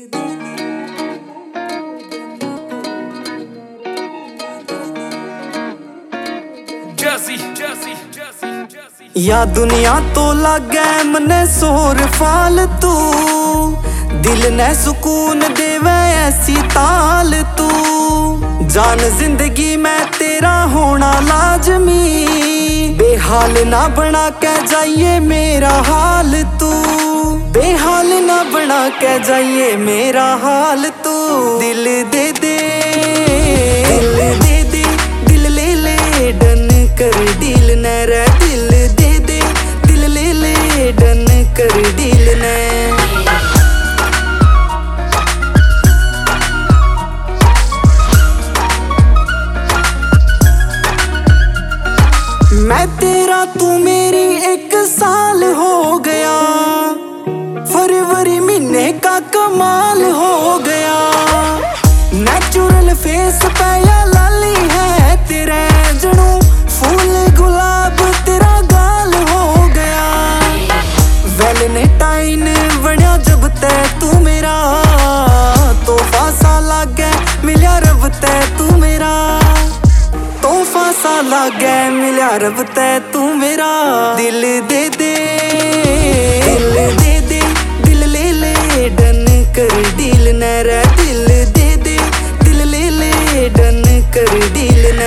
या दुनिया तो लागे मने शोर फालतू, दिल ने सुकून देवे ऐसी ताल तू। जान जिंदगी में तेरा होना लाजमी, बेहाल ना बना के जाइए मेरा हाल तू, बेहाल ना बना के जाइए मेरा हाल तू। दिल दे दे, दिल दे दे, दिल ले ले, डन कर डील न रे। दिल दे दे, दिल ले ले, डन कर डील न। मैं तेरा तू मेरी 1 साल हो गया, फरवरी महीने का कमाल हो गया। नेचुरल फेस पे या लाली है तेरे जनू, फूल गुलाब तेरा गाल हो गया। वैलेंटाइन बनिया जब ते तू मेरा, तोहफा सा लागे मिलिया रब ते तू मेरा, तोहफा सा लागे मिलिया रब ते तू मेरा। दिल दे दे, दिल दे दे, दिल ले ले, डन कर डील न रे। दिल दे दे, दिल ले ले, डन कर डील न।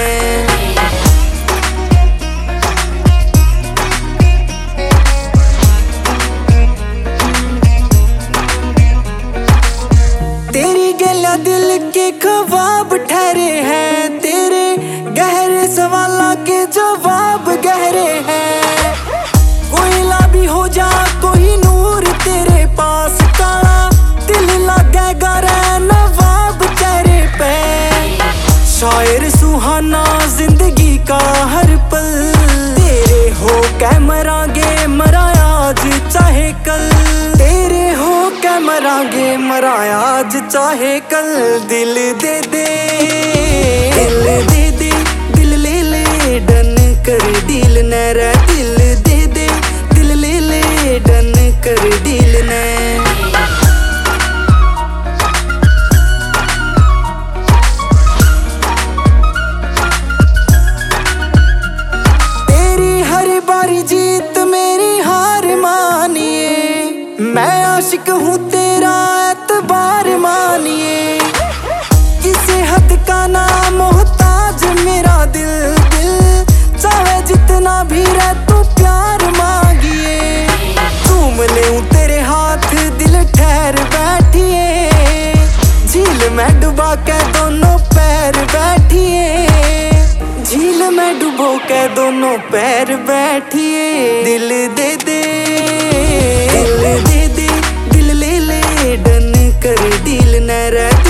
तेरी गलियां दिल के ख्वाब ठहरे हैं, तेरे गहरे सवालों के जवाब गहरे हैं। कोयला भी हो जा कोई नूर तेरे पास, काला दिल लगेगा रे नवाब चेहरे पे। शायर सुहाना जिंदगी का हर पल, तेरे हो के मरांगे मराया आज चाहे कल, तेरे हो के मरांगे मराया आज चाहे कल। दिल दे दे, दिल दे दे, दिल ले ले, डन कर डील न रे। दिल दे दे, दिल ले ले, डन कर डील न। तेरी हर बारी जीत मेरी हार मानिए, मैं आशिक हूँ तेरा एतबार मानिए। किसी हद का ना मोहताज मेरा दिल, दिल चाहे जितना भी रह तू प्यार मांगिए। चूम लेऊं तेरे हाथ दिल ठहर बैठिए, झील में डुबा के दोनों पैर बैठिए, झील में डुबो के दोनों पैर बैठिए। दिल दे दे, दिल दे दे, दिल ले ले, डन कर डील न रे।